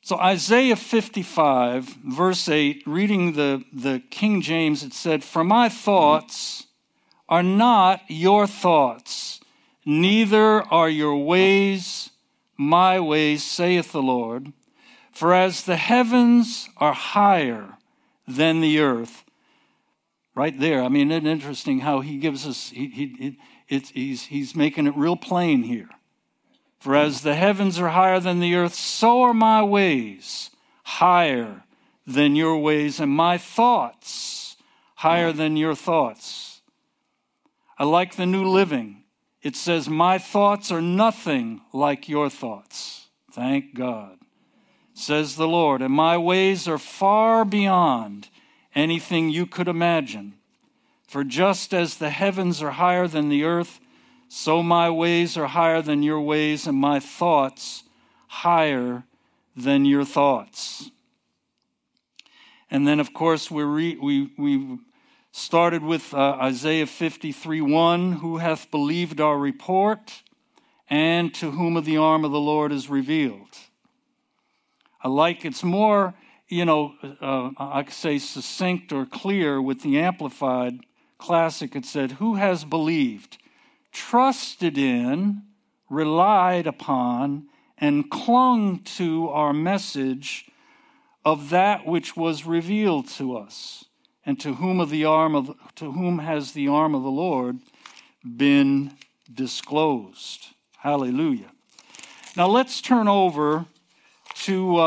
So Isaiah 55, verse 8, reading the King James, it said, "For my thoughts are not your thoughts, neither are your ways my ways, saith the Lord. For as the heavens are higher than the earth," right there. I mean, isn't it interesting how he gives us, he's making it real plain here. "For as the heavens are higher than the earth, so are my ways higher than your ways, and my thoughts higher than your thoughts." I like the New Living. It says, "My thoughts are nothing like your thoughts." Thank God. Says the Lord, "And my ways are far beyond anything you could imagine. For just as the heavens are higher than the earth, so my ways are higher than your ways, and my thoughts higher than your thoughts." And then, of course, we started with Isaiah 53:1, "Who hath believed our report, and to whom of the arm of the Lord is revealed." I like it's more, I could say succinct or clear with the Amplified Classic. It said, "Who has believed, trusted in, relied upon, and clung to our message of that which was revealed to us, and to whom has the arm of the Lord been disclosed." Hallelujah. Now let's turn over to,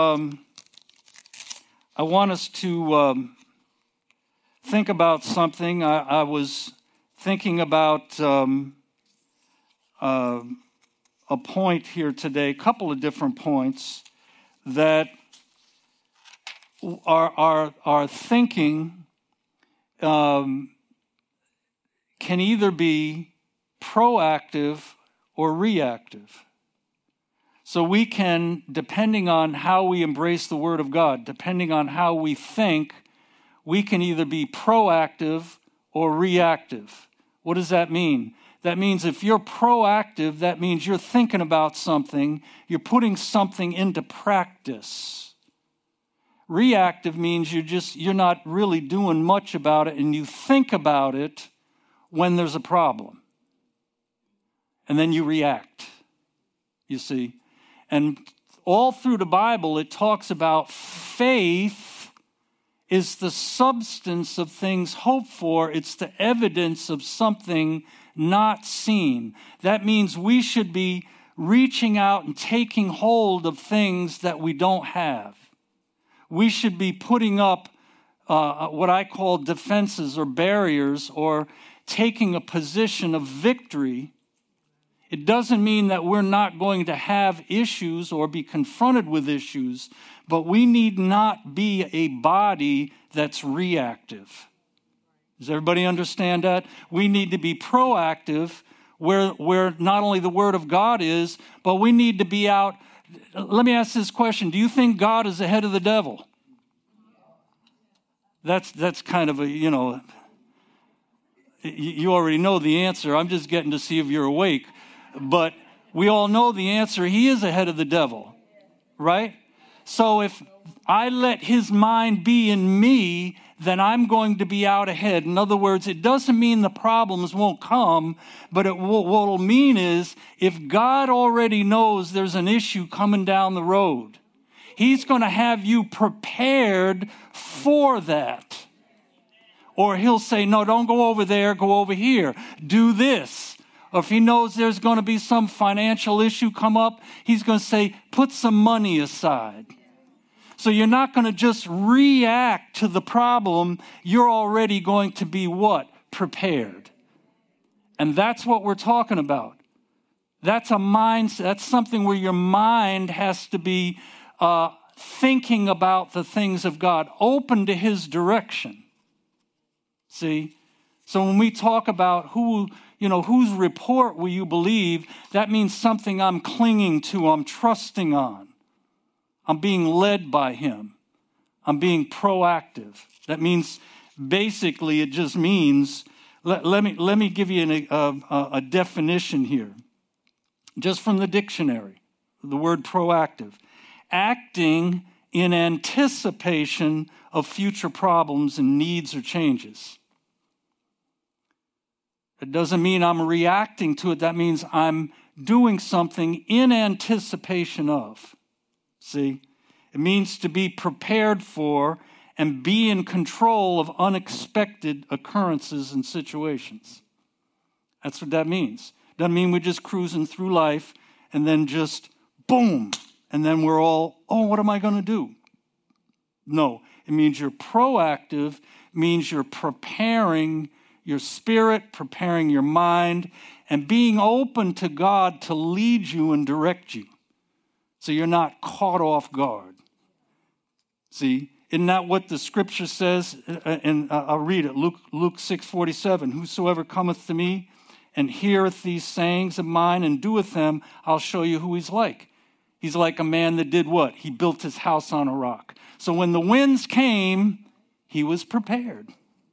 I want us to think about something. I was thinking about a point here today, a couple of different points that our thinking can either be proactive or reactive. So we can, depending on how we embrace the Word of God, depending on how we think, we can either be proactive or reactive. What does that mean? That means if you're proactive, that means you're thinking about something, you're putting something into practice. Reactive means you're not really doing much about it, and you think about it when there's a problem. And then you react, you see. And all through the Bible, it talks about faith is the substance of things hoped for. It's the evidence of something not seen. That means we should be reaching out and taking hold of things that we don't have. We should be putting up what I call defenses or barriers, or taking a position of victory. It doesn't mean that we're not going to have issues or be confronted with issues, but we need not be a body that's reactive. Does everybody understand that? We need to be proactive where not only the Word of God is, but we need to be out. Let me ask this question. Do you think God is ahead of the devil? That's kind of a, you already know the answer. I'm just getting to see if you're awake. But we all know the answer. He is ahead of the devil, right? So if I let his mind be in me, then I'm going to be out ahead. In other words, it doesn't mean the problems won't come, but what it'll mean is if God already knows there's an issue coming down the road, he's going to have you prepared for that. Or he'll say, no, don't go over there, go over here. Do this. Or if he knows there's going to be some financial issue come up, he's going to say, put some money aside. So you're not going to just react to the problem. You're already going to be what? Prepared. And that's what we're talking about. That's a mindset. That's something where your mind has to be thinking about the things of God, open to his direction. See? So when we talk about whose report will you believe, that means something I'm clinging to, I'm trusting on. I'm being led by him. I'm being proactive. That means, basically, it just means, let me give you a definition here. Just from the dictionary, the word proactive. Acting in anticipation of future problems and needs or changes. It doesn't mean I'm reacting to it. That means I'm doing something in anticipation of. See? It means to be prepared for and be in control of unexpected occurrences and situations. That's what that means. Doesn't mean we're just cruising through life and then just boom, and then we're all, oh, what am I going to do? No, it means you're proactive, it means you're preparing your spirit, preparing your mind, and being open to God to lead you and direct you so you're not caught off guard. See, isn't that what the scripture says? And I'll read it, Luke 6:47. Whosoever cometh to me and heareth these sayings of mine and doeth them, I'll show you who he's like. He's like a man that did what? He built his house on a rock. So when the winds came, he was prepared.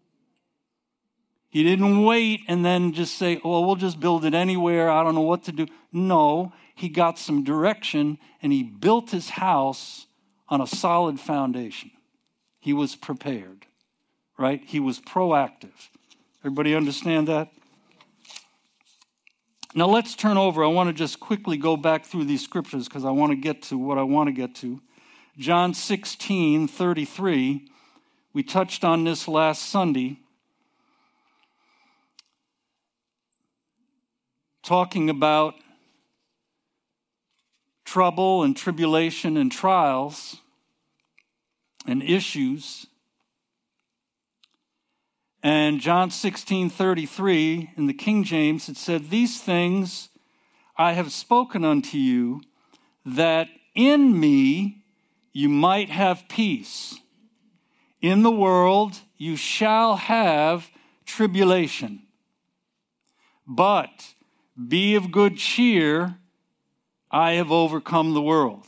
He didn't wait and then just say, well, we'll just build it anywhere. I don't know what to do. No, he got some direction and he built his house on a solid foundation. He was prepared, right? He was proactive. Everybody understand that? Now let's turn over. I want to just quickly go back through these scriptures because I want to get to what I want to get to. John 16:33. We touched on this last Sunday, talking about trouble and tribulation and trials and issues. And John 16:33 in the King James, it said, these things I have spoken unto you, that in me you might have peace. In the world you shall have tribulation. But be of good cheer, I have overcome the world.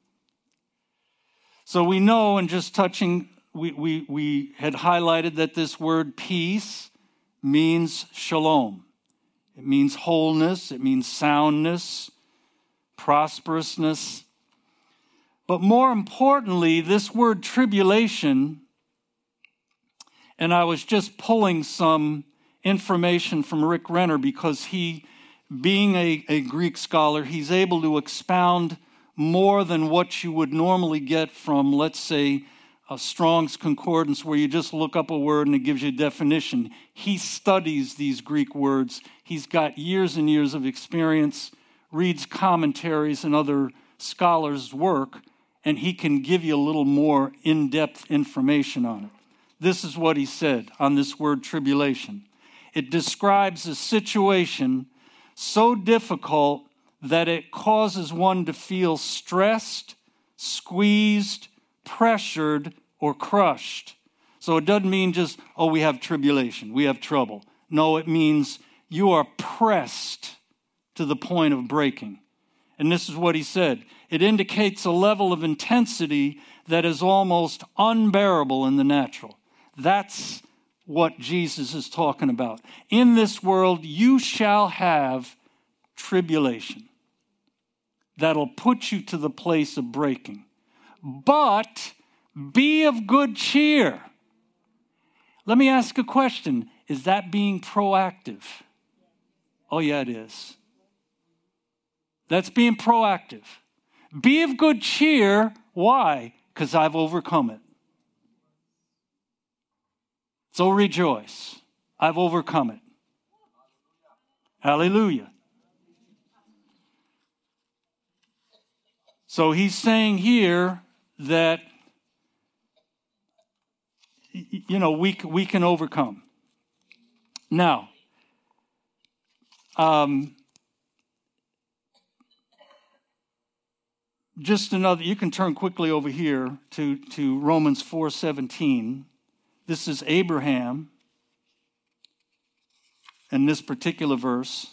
So we know, and just touching, we had highlighted that this word peace means shalom. It means wholeness, it means soundness, prosperousness. But more importantly, this word tribulation, and I was just pulling some information from Rick Renner because he, being a Greek scholar, he's able to expound more than what you would normally get from, let's say, a Strong's Concordance where you just look up a word and it gives you a definition. He studies these Greek words. He's got years and years of experience, reads commentaries and other scholars' work, and he can give you a little more in-depth information on it. This is what he said on this word tribulation. It describes a situation so difficult that it causes one to feel stressed, squeezed, pressured, or crushed. So it doesn't mean just, oh, we have tribulation, we have trouble. No, it means you are pressed to the point of breaking. And this is what he said. It indicates a level of intensity that is almost unbearable in the natural. That's what Jesus is talking about. In this world, you shall have tribulation. That'll put you to the place of breaking. But be of good cheer. Let me ask a question. Is that being proactive? Oh, yeah, it is. That's being proactive. Be of good cheer. Why? Because I've overcome it. So rejoice. I've overcome it. Hallelujah. So he's saying here that, we can overcome. Now, just another, you can turn quickly over here to Romans 4:17. This is Abraham in this particular verse.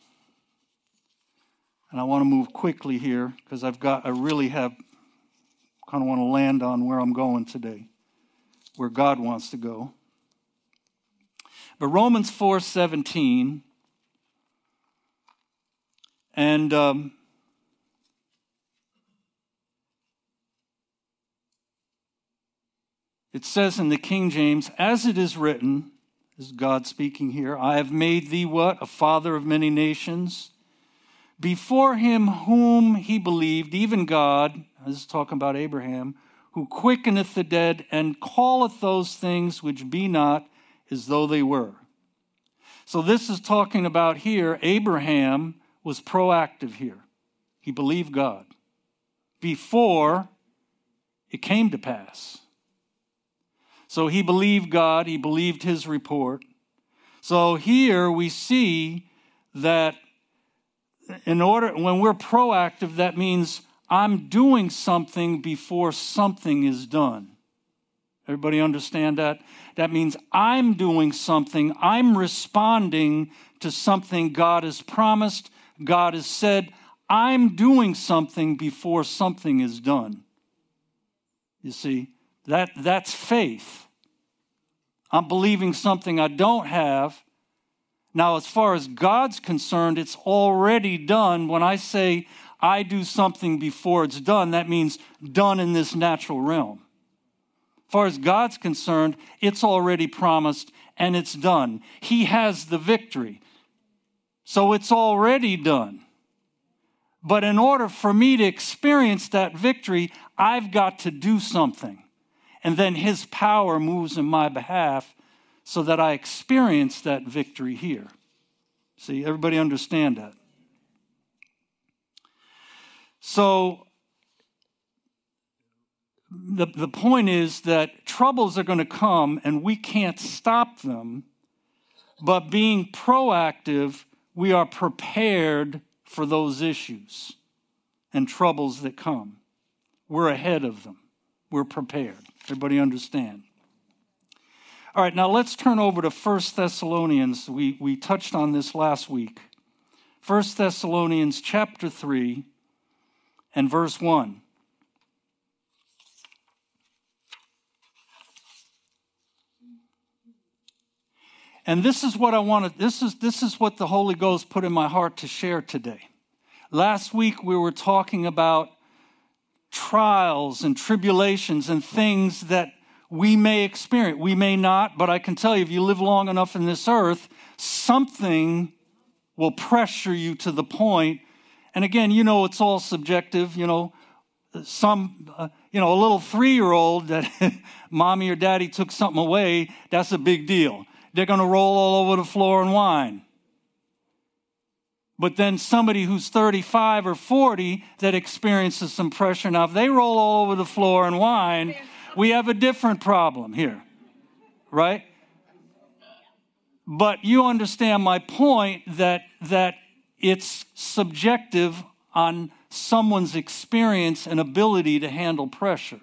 And I want to move quickly here because I really kind of want to land on where I'm going today, where God wants to go. But Romans 4:17, and It says in the King James, as it is written, this is God speaking here, I have made thee what? A father of many nations. Before him whom he believed, even God, this is talking about Abraham, who quickeneth the dead and calleth those things which be not as though they were. So this is talking about here, Abraham was proactive here. He believed God before it came to pass. So he believed God, he believed his report. So here we see that when we're proactive, that means I'm doing something before something is done. Everybody understand that? That means I'm doing something. I'm responding to something God has promised, God has said. I'm doing something before something is done. You see, that's faith. I'm believing something I don't have. Now, as far as God's concerned, it's already done. When I say I do something before it's done, that means done in this natural realm. As far as God's concerned, it's already promised and it's done. He has the victory. So it's already done. But in order for me to experience that victory, I've got to do something. And then his power moves in my behalf so that I experience that victory here. See, everybody understand that? So the point is that troubles are going to come and we can't stop them, but being proactive, we are prepared for those issues and troubles that come. We're ahead of them. We're prepared. Everybody understand? All right, now let's turn over to 1 Thessalonians. We touched on this last week. 1 Thessalonians chapter 3 and verse 1. And this is what I wanted. This is what the Holy Ghost put in my heart to share today. Last week we were talking about trials and tribulations and things that we may experience. We may not, but I can tell you, if you live long enough in this earth, something will pressure you to the point. And again, it's all subjective. A little 3-year-old that mommy or daddy took something away, that's a big deal. They're going to roll all over the floor and whine. But then somebody who's 35 or 40 that experiences some pressure, now if they roll all over the floor and whine, we have a different problem here, right? But you understand my point that it's subjective on someone's experience and ability to handle pressure.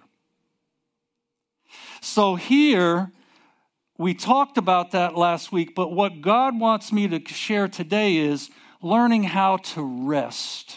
So here, we talked about that last week, but what God wants me to share today is learning how to rest.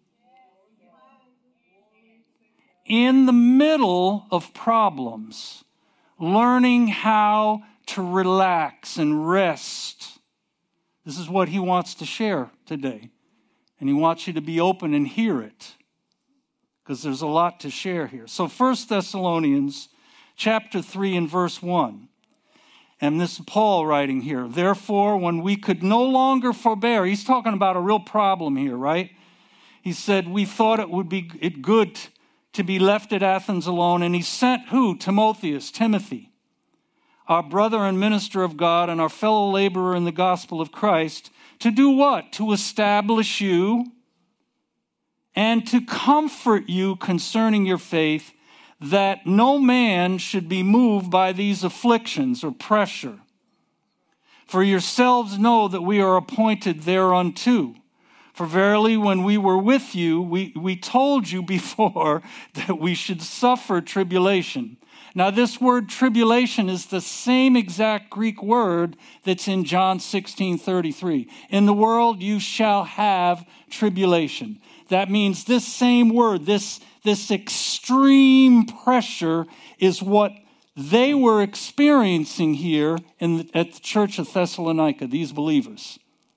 In the middle of problems, learning how to relax and rest. This is what he wants to share today. And he wants you to be open and hear it, because there's a lot to share here. So 1 Thessalonians chapter 3 and verse 1. And this is Paul writing here. Therefore, when we could no longer forbear, he's talking about a real problem here, right? He said, we thought it would be good to be left at Athens alone. And he sent who? Timothy, our brother and minister of God and our fellow laborer in the gospel of Christ, to do what? To establish you and to comfort you concerning your faith, that no man should be moved by these afflictions or pressure. For yourselves know that we are appointed thereunto. For verily, when we were with you, we told you before that we should suffer tribulation. Now, this word tribulation is the same exact Greek word that's in John 16:33. In the world you shall have tribulation. That means this same word, this extreme pressure is what they were experiencing here at the church of Thessalonica, these believers.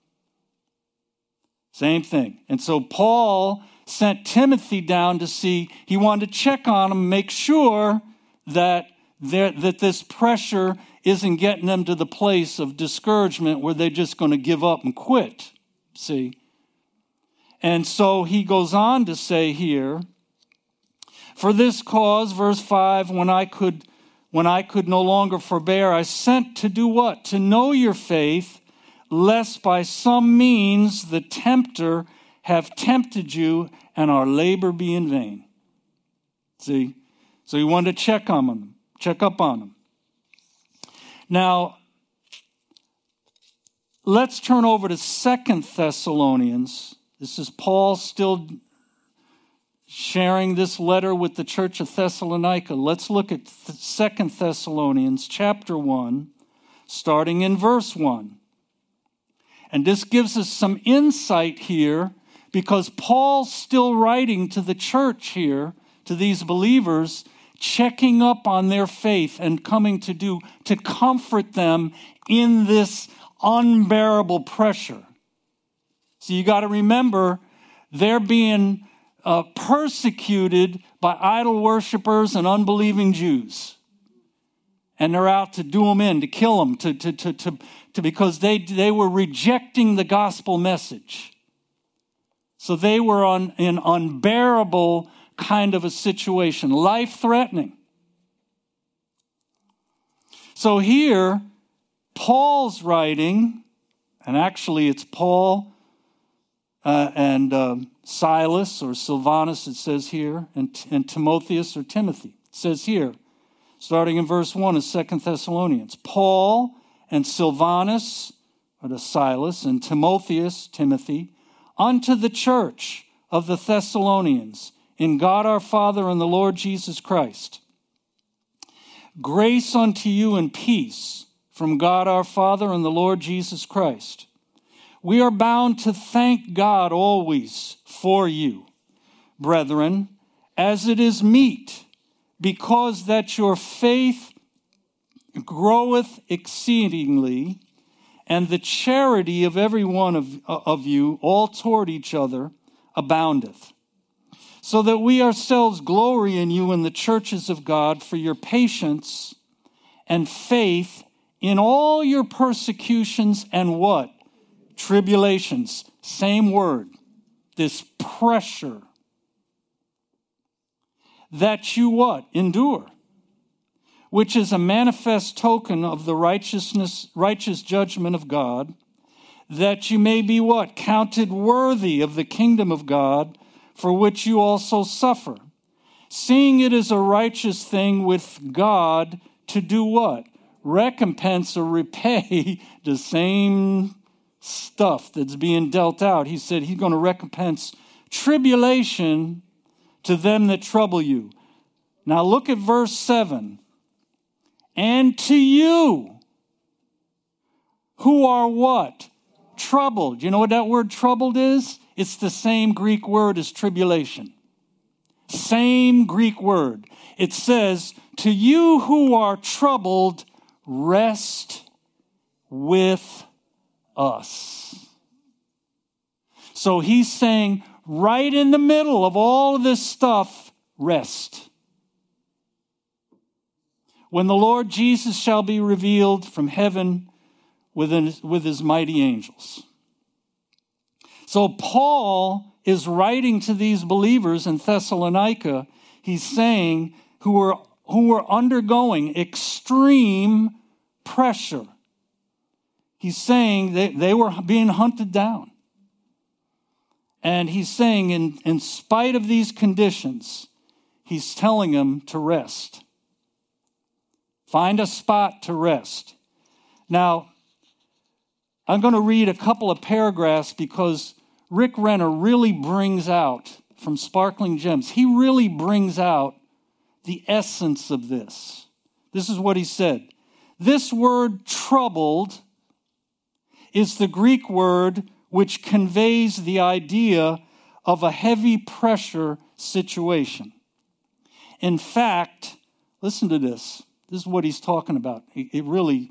Same thing. And so Paul sent Timothy down to see, he wanted to check on them, make sure that that this pressure isn't getting them to the place of discouragement where they're just going to give up and quit. See? And so he goes on to say here, for this cause, verse 5, when I could no longer forbear, I sent to do what? To know your faith, lest by some means the tempter have tempted you and our labor be in vain. See? So he wanted to check up on them. Now, let's turn over to 2 Thessalonians. This is Paul still sharing this letter with the church of Thessalonica. Let's look at 2 Thessalonians chapter 1, starting in verse 1. And this gives us some insight here because Paul's still writing to the church here, to these believers, checking up on their faith and coming to comfort them in this unbearable pressure. So you got to remember, they're being persecuted by idol worshipers and unbelieving Jews. And they're out to do them in, to kill them, because they were rejecting the gospel message. So they were in unbearable kind of a situation, life-threatening. So here, Paul's writing, and actually it's Paul and Silas or Silvanus, it says here, and Timotheus or Timothy. It says here, starting in verse 1 of 2 Thessalonians, Paul and Silvanus, or the Silas, and Timotheus, Timothy, unto the church of the Thessalonians, in God our Father and the Lord Jesus Christ. Grace unto you and peace from God our Father and the Lord Jesus Christ. We are bound to thank God always for you, brethren, as it is meet, because that your faith groweth exceedingly, and the charity of every one of you all toward each other aboundeth. So that we ourselves glory in you in the churches of God for your patience and faith in all your persecutions and what? Tribulations. Same word. This pressure. That you what? Endure. Which is a manifest token of the righteous judgment of God, that you may be what? Counted worthy of the kingdom of God, for which you also suffer, seeing it is a righteous thing with God to do what? Recompense or repay the same stuff that's being dealt out. He said he's going to recompense tribulation to them that trouble you. Now look at verse 7. And to you who are what? Troubled. You know what that word troubled is? It's the same Greek word as tribulation. Same Greek word. It says, to you who are troubled, rest with us. So he's saying, right in the middle of all of this stuff, rest. When the Lord Jesus shall be revealed from heaven with his mighty angels. So Paul is writing to these believers in Thessalonica. He's saying who were undergoing extreme pressure. He's saying they were being hunted down. And he's saying in spite of these conditions, he's telling them to rest. Find a spot to rest. Now, I'm going to read a couple of paragraphs because Rick Renner really brings out, from Sparkling Gems, he really brings out the essence of this. This is what he said. This word troubled is the Greek word which conveys the idea of a heavy pressure situation. In fact, listen to this. This is what he's talking about. It really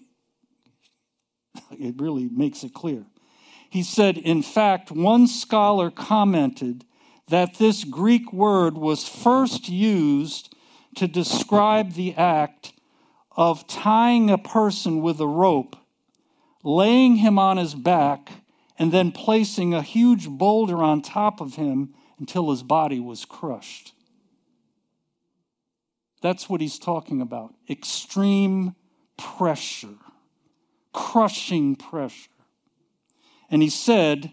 makes it clear. He said, in fact, one scholar commented that this Greek word was first used to describe the act of tying a person with a rope, laying him on his back, and then placing a huge boulder on top of him until his body was crushed. That's what he's talking about. Extreme pressure, crushing pressure. And he said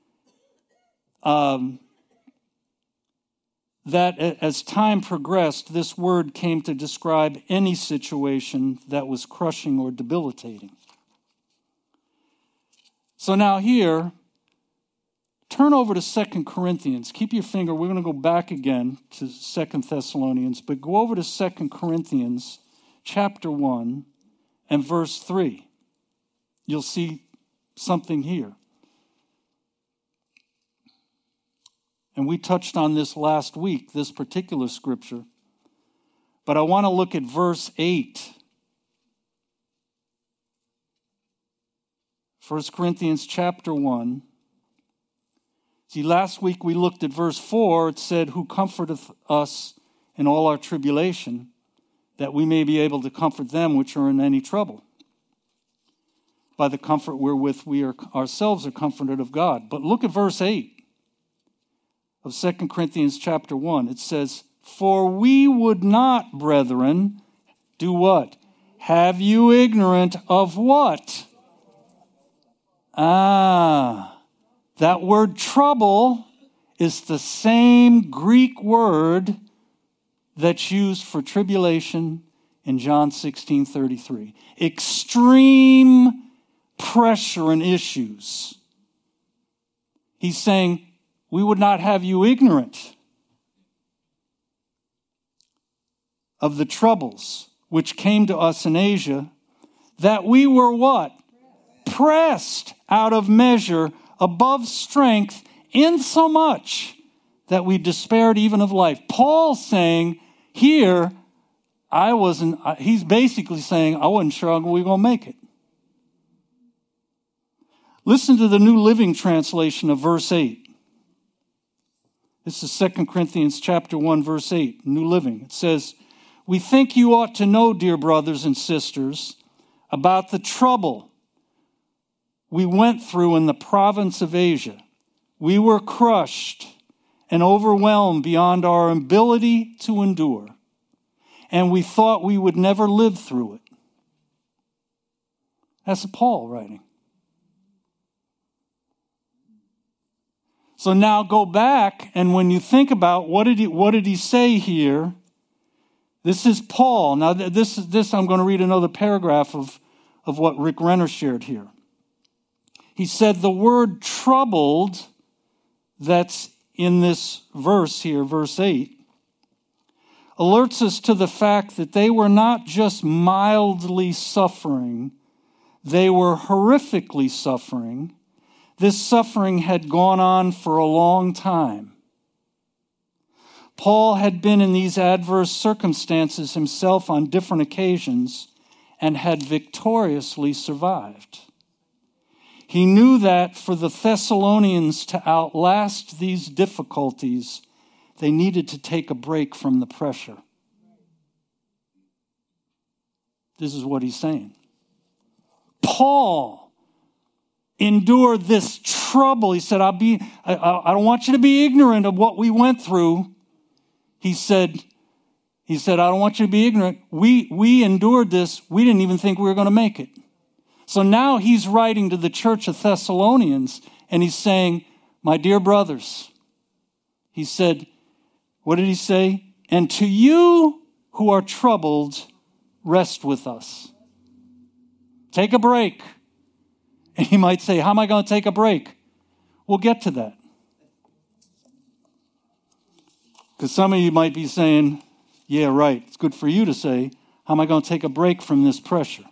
that as time progressed, this word came to describe any situation that was crushing or debilitating. So now here, turn over to 2 Corinthians. Keep your finger. We're going to go back again to 2 Thessalonians, but go over to 2 Corinthians chapter 1 and verse 3. You'll see something here. And we touched on this last week, this particular scripture. But I want to look at verse 8. 1 Corinthians chapter 1. See, last week we looked at verse 4. It said, who comforteth us in all our tribulation, that we may be able to comfort them which are in any trouble, by the comfort wherewith we ourselves are comforted of God. But look at verse 8 of 2 Corinthians chapter 1. It says, for we would not, brethren, do what? Have you ignorant of what? That word trouble is the same Greek word that's used for tribulation in John 16:33. Extreme pressure and issues. He's saying, we would not have you ignorant of the troubles which came to us in Asia, that we were what? Pressed out of measure, above strength, insomuch that we despaired even of life. Paul's saying here, he's basically saying, I wasn't sure we were going to make it. Listen to the New Living Translation of verse 8. This is 2 Corinthians chapter 1, verse 8, New Living. It says, we think you ought to know, dear brothers and sisters, about the trouble we went through in the province of Asia. We were crushed and overwhelmed beyond our ability to endure, and we thought we would never live through it. That's Paul writing. So now go back, and when you think about what did he say here? This is Paul. Now this I'm going to read another paragraph of what Rick Renner shared here. He said the word troubled that's in this verse here, verse 8, alerts us to the fact that they were not just mildly suffering, they were horrifically suffering. This suffering had gone on for a long time. Paul had been in these adverse circumstances himself on different occasions and had victoriously survived. He knew that for the Thessalonians to outlast these difficulties, they needed to take a break from the pressure. This is what he's saying. Paul endured this trouble. He said, I don't want you to be ignorant of what we went through. He said, I don't want you to be ignorant. We endured this. We didn't even think we were going to make it. So now he's writing to the church of Thessalonians, and he's saying, my dear brothers, he said, what did he say? And to you who are troubled, rest with us. Take a break. And he might say, how am I going to take a break? We'll get to that. Because some of you might be saying, yeah, right, it's good for you to say, how am I going to take a break from this pressure?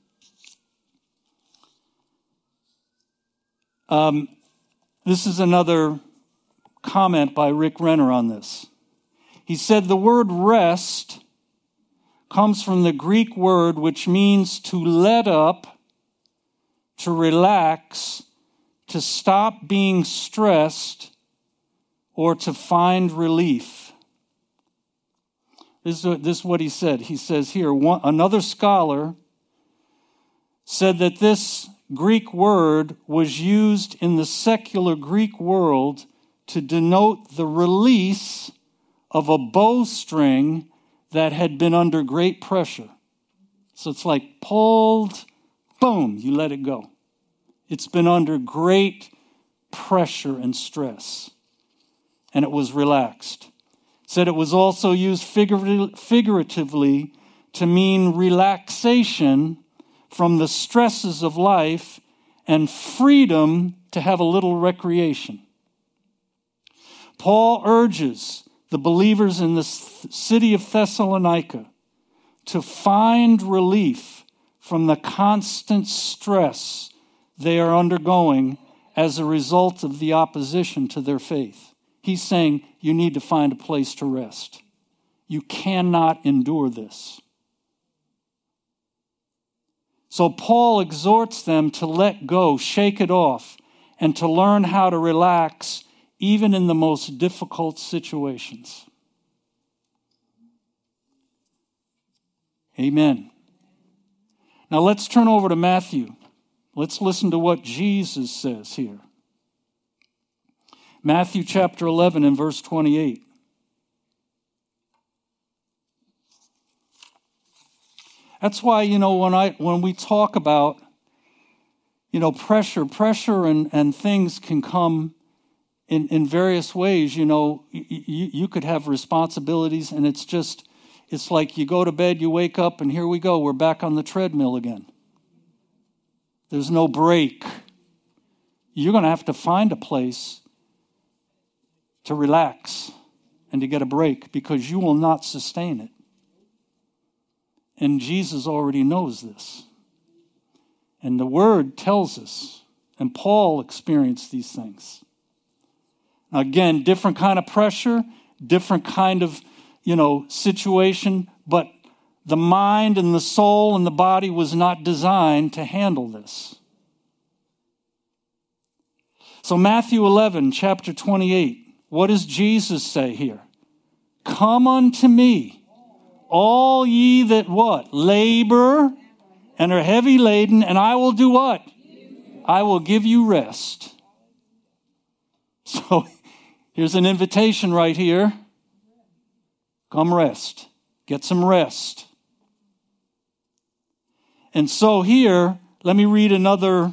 This is another comment by Rick Renner on this. He said the word rest comes from the Greek word which means to let up, to relax, to stop being stressed, or to find relief. This is what he said. He says here, another scholar said that this Greek word was used in the secular Greek world to denote the release of a bowstring that had been under great pressure. So it's like pulled, boom, you let it go. It's been under great pressure and stress, and it was relaxed. Said it was also used figuratively to mean relaxation from the stresses of life and freedom to have a little recreation. Paul urges the believers in the city of Thessalonica to find relief from the constant stress they are undergoing as a result of the opposition to their faith. He's saying you need to find a place to rest. You cannot endure this. So Paul exhorts them to let go, shake it off, and to learn how to relax even in the most difficult situations. Amen. Now let's turn over to Matthew. Let's listen to what Jesus says here. Matthew chapter 11 and verse 28. That's why, when we talk about, pressure and things can come in various ways. You could have responsibilities, and it's like you go to bed, you wake up, and here we go. We're back on the treadmill again. There's no break. You're going to have to find a place to relax and to get a break, because you will not sustain it. And Jesus already knows this. And the Word tells us, and Paul experienced these things. Again, different kind of pressure, different kind of, situation, but the mind and the soul and the body was not designed to handle this. So Matthew 11, chapter 28, what does Jesus say here? Come unto me, all ye that what? Labor and are heavy laden, and I will do what? I will give you rest. So here's an invitation right here. Come rest. Get some rest. And so here, let me read another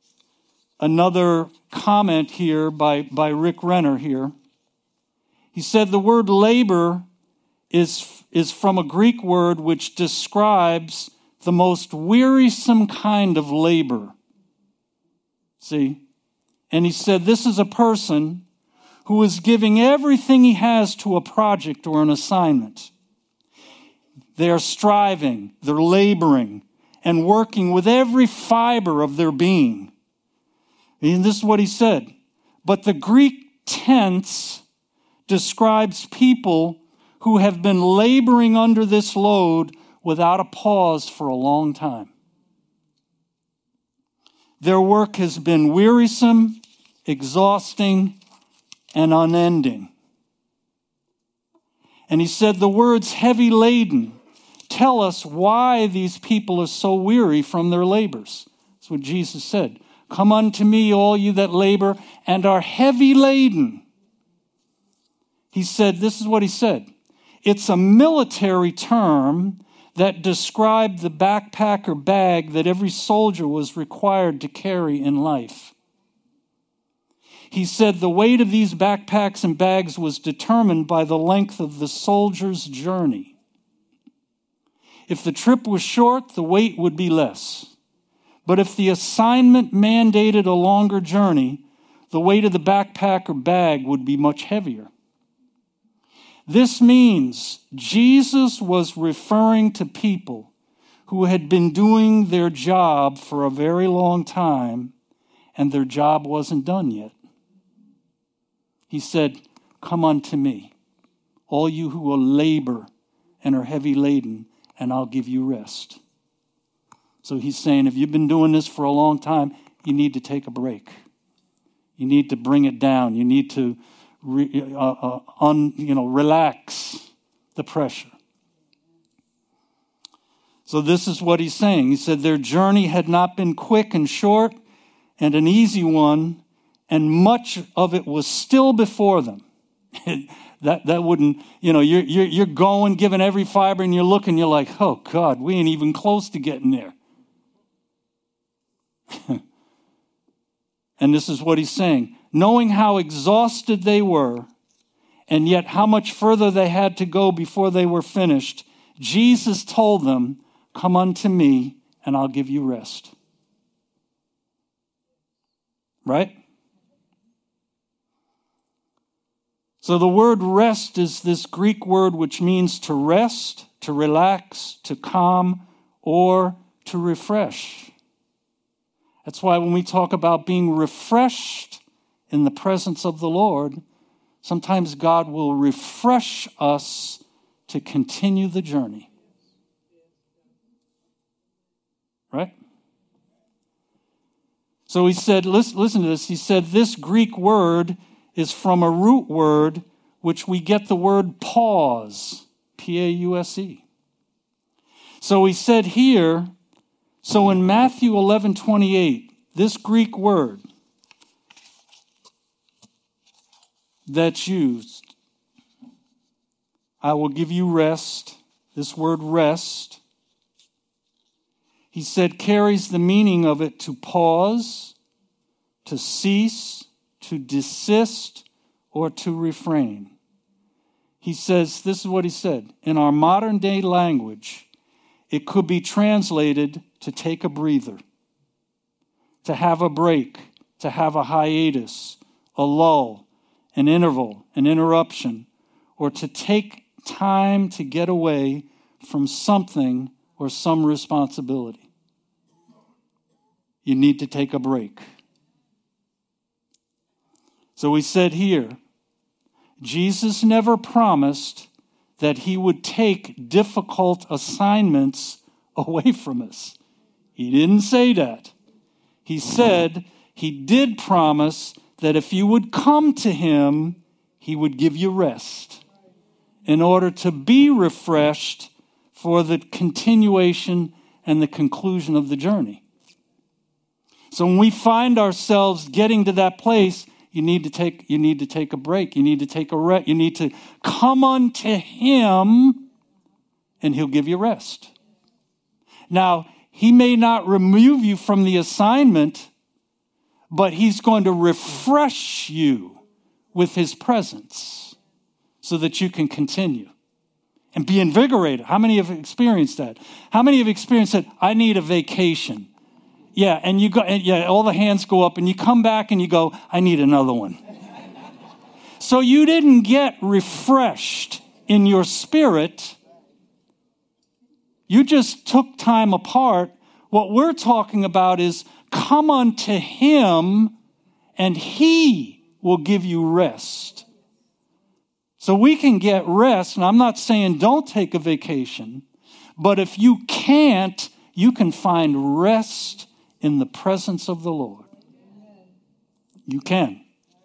comment here by Rick Renner here. He said the word labor is from a Greek word which describes the most wearisome kind of labor. See? And he said this is a person who is giving everything he has to a project or an assignment. They are striving, they're laboring, and working with every fiber of their being. And this is what he said. But the Greek tense describes people who have been laboring under this load without a pause for a long time. Their work has been wearisome, exhausting, and unending. And he said the words heavy laden tell us why these people are so weary from their labors. That's what Jesus said. Come unto me, all you that labor and are heavy laden. He said, this is what he said. It's a military term that described the backpack or bag that every soldier was required to carry in life. He said the weight of these backpacks and bags was determined by the length of the soldier's journey. If the trip was short, the weight would be less. But if the assignment mandated a longer journey, the weight of the backpack or bag would be much heavier. This means Jesus was referring to people who had been doing their job for a very long time, and their job wasn't done yet. He said, come unto me, all you who will labor and are heavy laden, and I'll give you rest. So he's saying, if you've been doing this for a long time, you need to take a break. You need to bring it down. You need to relax the pressure. So this is what he's saying. He said their journey had not been quick and short and an easy one, and much of it was still before them. that wouldn't, you're going, giving every fiber, and you're looking, you're like, oh God, we ain't even close to getting there. And this is what he's saying. Knowing how exhausted they were, and yet how much further they had to go before they were finished, Jesus told them, come unto me, and I'll give you rest. Right? So the word rest is this Greek word which means to rest, to relax, to calm, or to refresh. That's why when we talk about being refreshed in the presence of the Lord, sometimes God will refresh us to continue the journey. Right? So he said, listen to this. He said this Greek word is from a root word which we get the word pause, P-A-U-S-E. So he said here, so in Matthew 11:28, this Greek word that's used, I will give you rest, this word rest, he said carries the meaning of it to pause, to cease, to desist, or to refrain. He says, this is what he said, in our modern day language, it could be translated to take a breather, to have a break, to have a hiatus, a lull, an interval, an interruption, or to take time to get away from something or some responsibility. You need to take a break. So we said here, Jesus never promised that he would take difficult assignments away from us. He didn't say that. He said he did promise that if you would come to him, he would give you rest in order to be refreshed for the continuation and the conclusion of the journey. So when we find ourselves getting to that place, you need to take a break. You need to take a rest. You need to come unto him, and he'll give you rest. Now, he may not remove you from the assignment, but he's going to refresh you with his presence so that you can continue and be invigorated. How many have experienced that? How many have experienced that? I need a vacation. Yeah, and you go, and all the hands go up, and you come back and you go, I need another one. So you didn't get refreshed in your spirit. You just took time apart. What we're talking about is come unto him, and he will give you rest. So we can get rest, and I'm not saying don't take a vacation, but if you can't, you can find rest in the presence of the Lord. You can.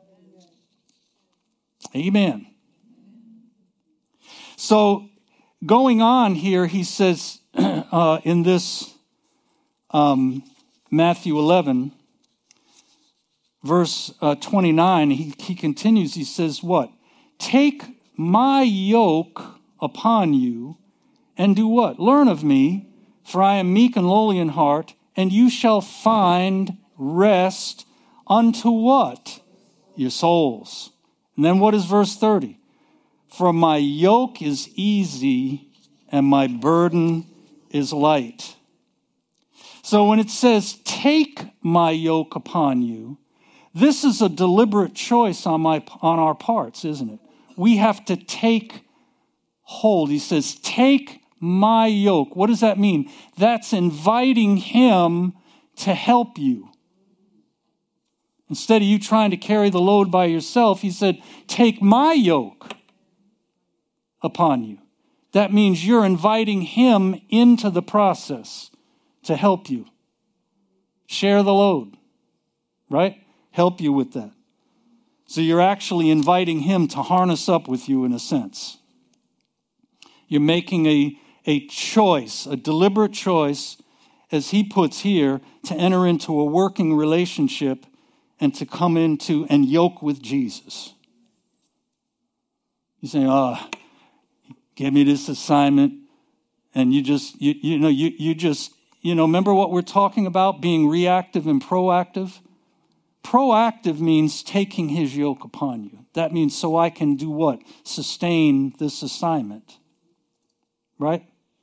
Amen. So going on here, he says in this Matthew 11, verse 29, he continues, he says what? Take my yoke upon you and do what? Learn of me, for I am meek and lowly in heart, and you shall find rest unto what? Your souls. And then what is verse 30? For my yoke is easy and my burden is light. So when it says, take my yoke upon you, this is a deliberate choice on our parts, isn't it? We have to take hold. He says, take my yoke. What does that mean? That's inviting him to help you. Instead of you trying to carry the load by yourself, he said, take my yoke upon you. That means you're inviting him into the process to help you. Share the load, right? Help you with that. So you're actually inviting him to harness up with you in a sense. You're making a a choice, a deliberate choice, as he puts here, to enter into a working relationship and to come into and yoke with Jesus. He's saying, give me this assignment, and remember what we're talking about, being reactive and proactive? Proactive means taking his yoke upon you. That means so I can do what? Sustain this assignment. Right?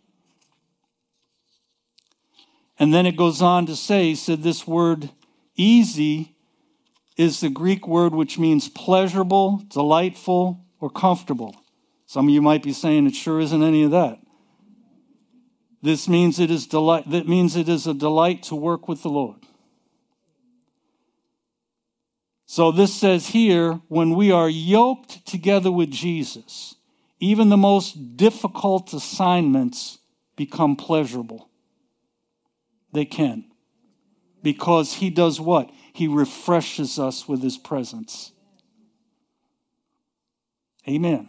And then it goes on to say, he said this word easy is the Greek word which means pleasurable, delightful, or comfortable. Some of you might be saying it sure isn't any of that. This means it is delight. That means it is a delight to work with the Lord. So this says here, when we are yoked together with Jesus, even the most difficult assignments become pleasurable. They can. Because he does what? He refreshes us with his presence. Amen.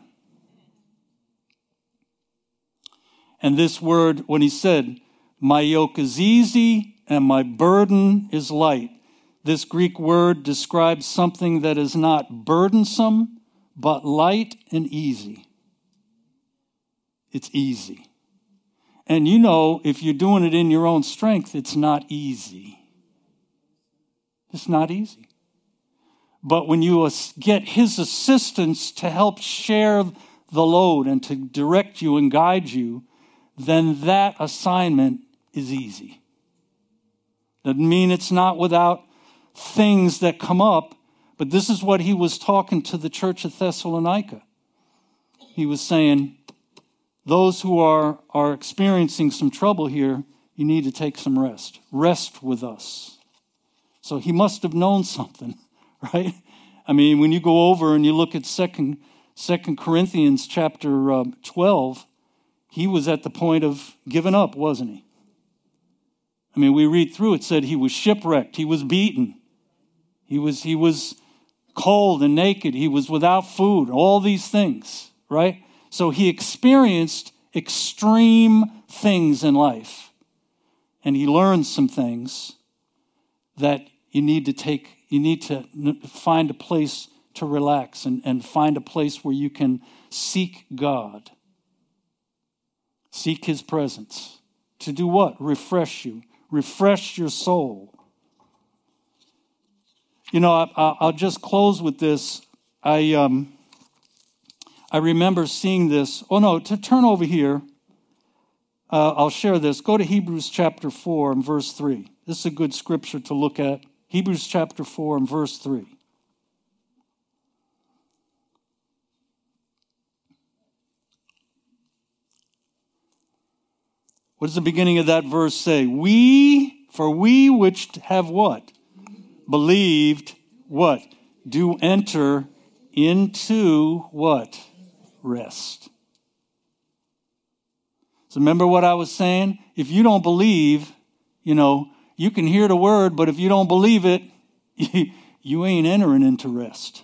And this word, when he said, my yoke is easy and my burden is light. This Greek word describes something that is not burdensome, but light and easy. It's easy. And if you're doing it in your own strength, it's not easy. It's not easy. But when you get his assistance to help share the load and to direct you and guide you, then that assignment is easy. Doesn't mean it's not without things that come up, but this is what he was talking to the church of Thessalonica. He was saying, those who are experiencing some trouble here, you need to take some rest. Rest with us. So he must have known something, right? I mean, when you go over and you look at 2 Corinthians chapter 12, he was at the point of giving up, wasn't he? I mean, we read through it, said he was shipwrecked, he was beaten, he was cold and naked, he was without food, all these things, right? So he experienced extreme things in life. And he learned some things that you need to find a place to relax and find a place where you can seek God. Seek his presence. To do what? Refresh you. Refresh your soul. I'll just close with this. I remember seeing this. Oh, no, to turn over here. I'll share this. Go to Hebrews chapter 4 and verse 3. This is a good scripture to look at. Hebrews chapter 4 and verse 3. What does the beginning of that verse say? We which have what? Believed what? Do enter into what? Rest. So remember what I was saying? If you don't believe, you can hear the word, but if you don't believe it, you ain't entering into rest.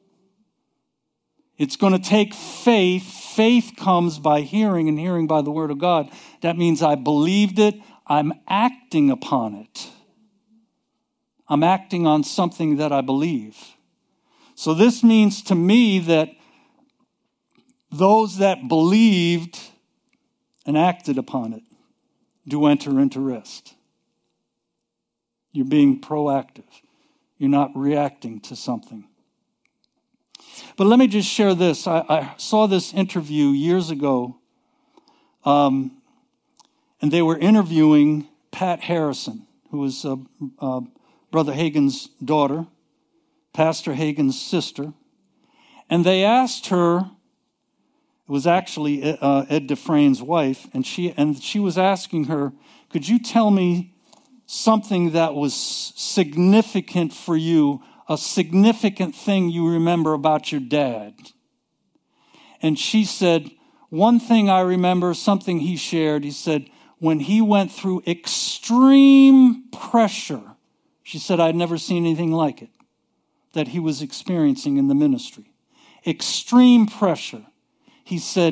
It's going to take faith. Faith comes by hearing, and hearing by the word of God. That means I believed it. I'm acting upon it. I'm acting on something that I believe. So this means to me that those that believed and acted upon it do enter into rest. You're being proactive. You're not reacting to something. But let me just share this. I saw this interview years ago, and they were interviewing Pat Harrison, who was Brother Hagin's daughter, Pastor Hagin's sister. And they asked her, it was actually Ed Dufresne's wife, and she was asking her, could you tell me something that was significant for you, a significant thing you remember about your dad? And she said, one thing I remember, something he shared, he said, when he went through extreme pressure, she said, I'd never seen anything like it, that he was experiencing in the ministry. Extreme pressure. He said,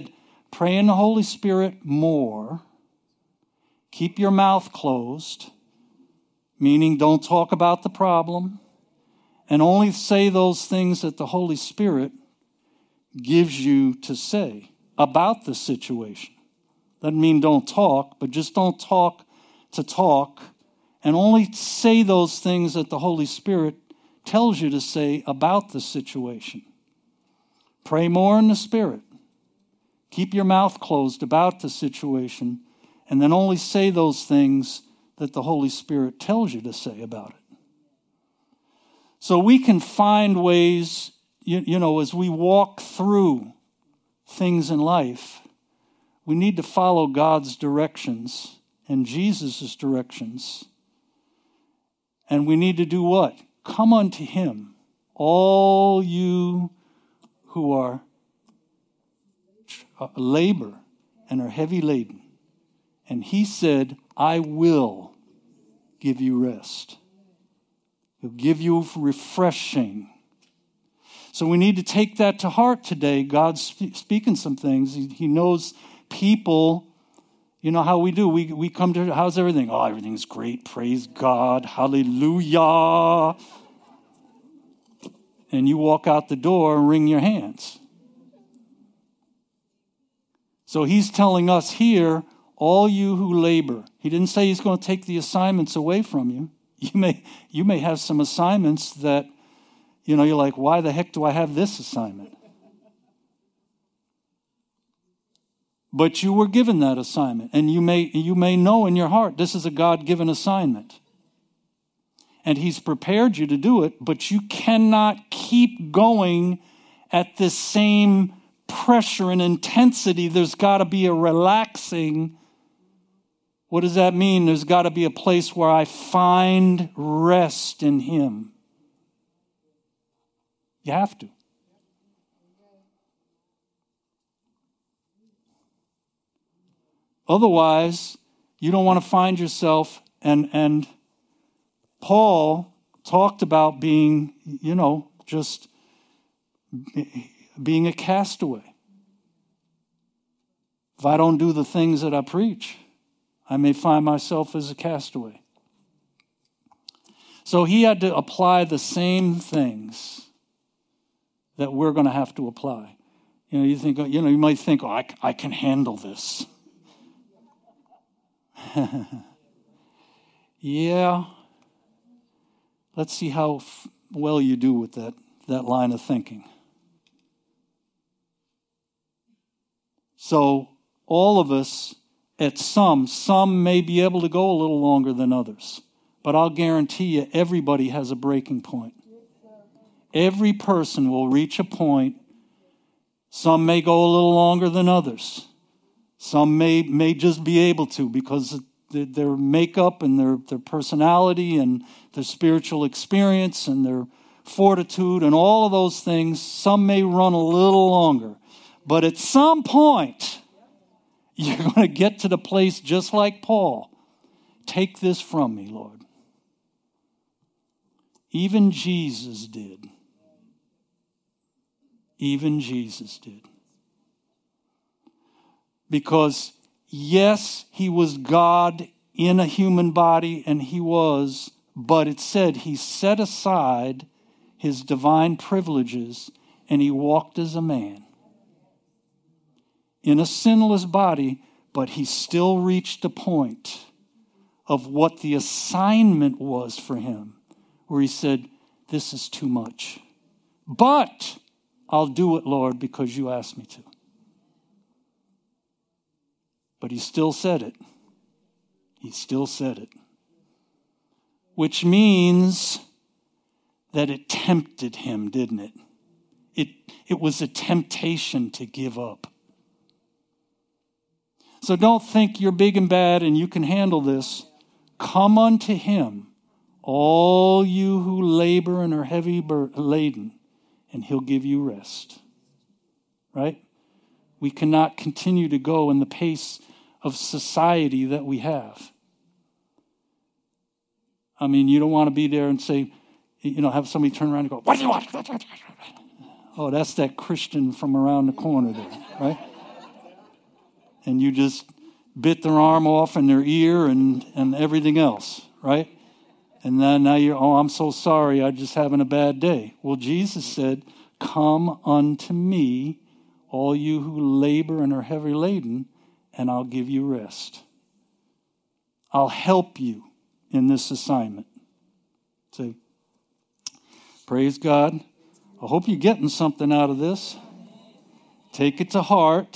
Pray in the Holy Spirit more. Keep your mouth closed, meaning don't talk about the problem, and only say those things that the Holy Spirit gives you to say about the situation. Doesn't mean don't talk, but just don't talk to talk, and only say those things that the Holy Spirit tells you to say about the situation. Pray more in the Spirit. Keep your mouth closed about the situation, and then only say those things that the Holy Spirit tells you to say about it. So we can find ways, as we walk through things in life, we need to follow God's directions and Jesus' directions. And we need to do what? Come unto him, all you who are labor and are heavy laden. And he said, I will give you rest. He'll give you refreshing. So we need to take that to heart today. God's speaking some things. He knows people. You know how we do. We come to, how's everything? Oh, everything's great. Praise God. Hallelujah. And you walk out the door and wring your hands. So he's telling us here, all you who labor. He didn't say he's going to take the assignments away from you. You may have some assignments that, you're like, why the heck do I have this assignment? But you were given that assignment, and you may know in your heart this is a God-given assignment. And he's prepared you to do it, but you cannot keep going at this same pressure and intensity. There's got to be a relaxing. What does that mean? There's got to be a place where I find rest in him. You have to. Otherwise, you don't want to find yourself, and Paul talked about being, just being a castaway. If I don't do the things that I preach, I may find myself as a castaway. So he had to apply the same things that we're going to have to apply. You might think, I can handle this. Yeah. Let's see how well you do with that line of thinking. So all of us, at some may be able to go a little longer than others. But I'll guarantee you, everybody has a breaking point. Every person will reach a point. Some may go a little longer than others. Some may just be able to because their makeup and their personality and their spiritual experience and their fortitude and all of those things, some may run a little longer. But at some point, you're going to get to the place just like Paul. Take this from me, Lord. Even Jesus did. Even Jesus did. Because, yes, he was God in a human body, and he was, but it said he set aside his divine privileges and he walked as a man. In a sinless body, but he still reached a point of what the assignment was for him, where he said, this is too much. But I'll do it, Lord, because you asked me to. But he still said it. He still said it. Which means that it tempted him, didn't it? It was a temptation to give up. So don't think you're big and bad and you can handle this. Come unto him, all you who labor and are heavy laden, and he'll give you rest. Right? We cannot continue to go in the pace of society that we have. I mean, you don't want to be there and say, have somebody turn around and go, what do you want? Oh, that's that Christian from around the corner there, right? and you just bit their arm off and their ear and everything else, right? And then now you're, oh, I'm so sorry, I'm just having a bad day. Well, Jesus said, come unto me, all you who labor and are heavy laden, and I'll give you rest. I'll help you in this assignment. See? Praise God. I hope you're getting something out of this. Take it to heart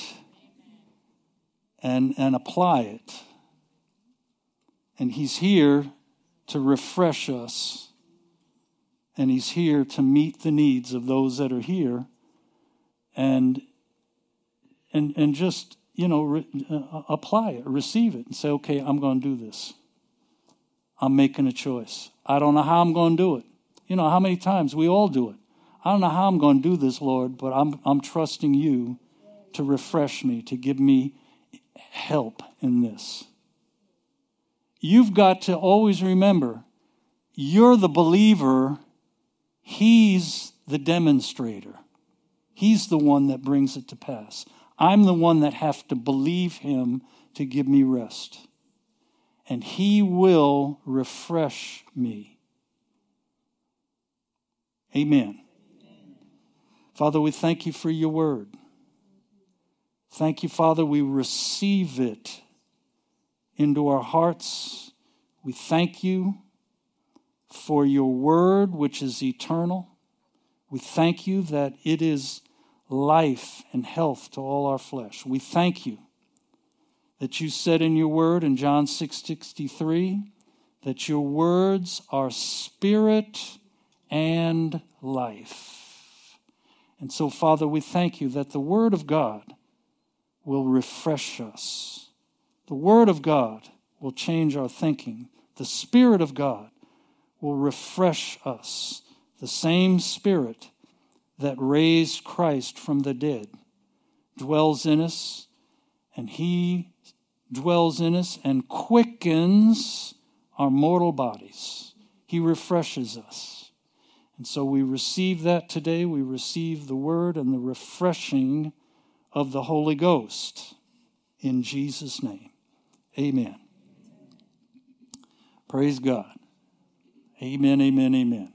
and apply it. And he's here to refresh us. And he's here to meet the needs of those that are here. And just, apply it, receive it, and say, okay, I'm going to do this. I'm making a choice. I don't know how I'm going to do it. You know, how many times we all do it. I don't know how I'm going to do this, Lord, but I'm trusting you to refresh me, to give me help in this. You've got to always remember, you're the believer, he's the demonstrator. He's the one that brings it to pass. I'm the one that have to believe him to give me rest. And he will refresh me. Amen. Father, we thank you for your word. Thank you, Father, we receive it into our hearts. We thank you for your word, which is eternal. We thank you that it is life and health to all our flesh. We thank you that you said in your word in John 6:63 that your words are spirit and life. And so, Father, we thank you that the word of God will refresh us. The word of God will change our thinking. The Spirit of God will refresh us. The same Spirit that raised Christ from the dead dwells in us, and he dwells in us and quickens our mortal bodies. He refreshes us. And so we receive that today. We receive the word and the refreshing of the Holy Ghost. In Jesus' name, amen. Praise God. Amen, amen, amen.